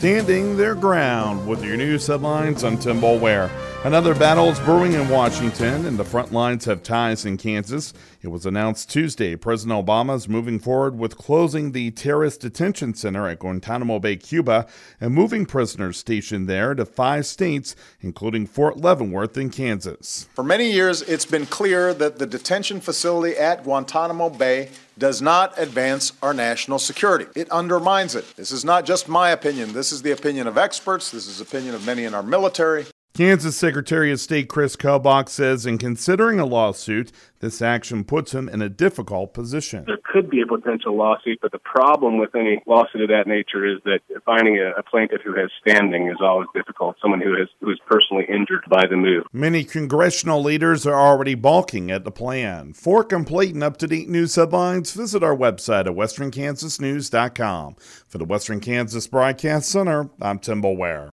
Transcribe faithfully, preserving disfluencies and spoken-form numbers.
standing their ground. With your news headlines, I'm Tim Boulware. Another battle is brewing in Washington, and the front lines have ties in Kansas. It was announced Tuesday President Obama is moving forward with closing the terrorist detention center at Guantanamo Bay, Cuba, and moving prisoners stationed there to five states, including Fort Leavenworth in Kansas. For many years, it's been clear that the detention facility at Guantanamo Bay does not advance our national security. It undermines it. This is not just my opinion. This is the opinion of experts. This is the opinion of many in our military. Kansas Secretary of State Chris Kobach says in considering a lawsuit, this action puts him in a difficult position. There could be a potential lawsuit, but the problem with any lawsuit of that nature is that finding a, a plaintiff who has standing is always difficult, someone who is who is personally injured by the move. Many congressional leaders are already balking at the plan. For complete and up-to-date news headlines, visit our website at western kansas news dot com. For the Western Kansas Broadcast Center, I'm Tim Boulware.